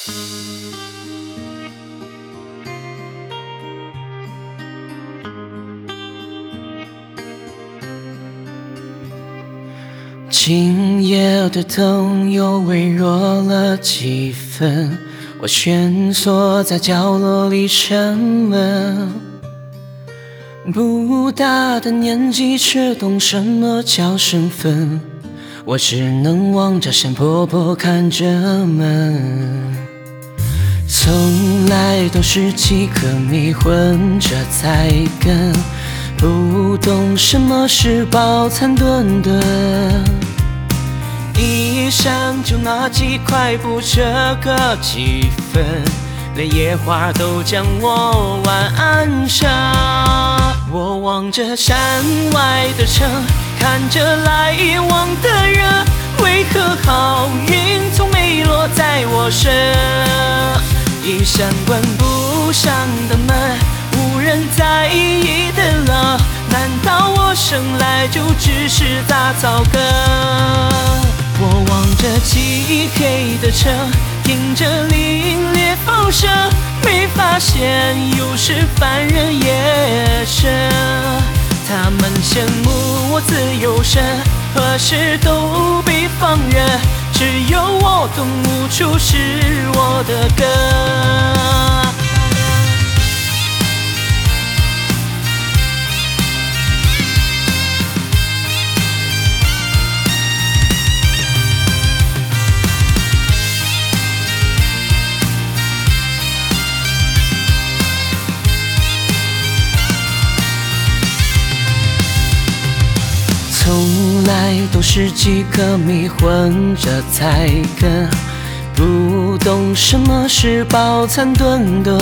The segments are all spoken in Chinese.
今夜的灯又微弱了几分，我蜷缩在角落里沉稳。不大的年纪却懂什么叫身份，我只能望着山坡坡看着门。从来都是几颗米混着菜根，不懂什么是饱餐顿顿。一闪就那几块布，这个几分，连野花都将我晚安上。我望着山外的城，看着来往的人，为何好运从没落在我身？一扇关不上的门，无人在意的了，难道我生来就只是打草根？我望着漆黑的城，听着凛冽风声，没发现有时凡人也生。他们羡慕我自由身，何时都被放任，只有我懂无处是我的根。从来都是几颗米混着菜根，不懂什么是饱餐顿顿。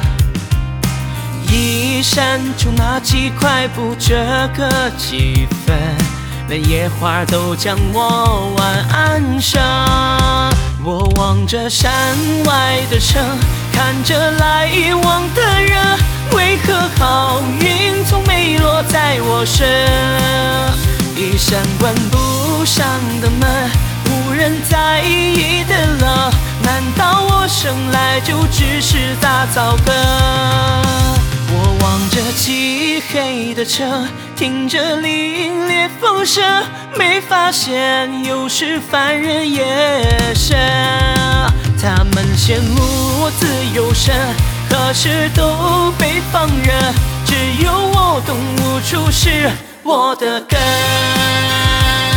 一闪就那几块布，这个几分，连野花都将我晚安上。我望着山外的城，看着来往的人，为何好运从没落在我身？一扇关不上的门，无人在意的了，难道我生来就只是打草根？我望着漆黑的城，听着凛冽风声，没发现有时凡人也生。他们羡慕我自由身，何时都被放任，只有我懂无处是我的根。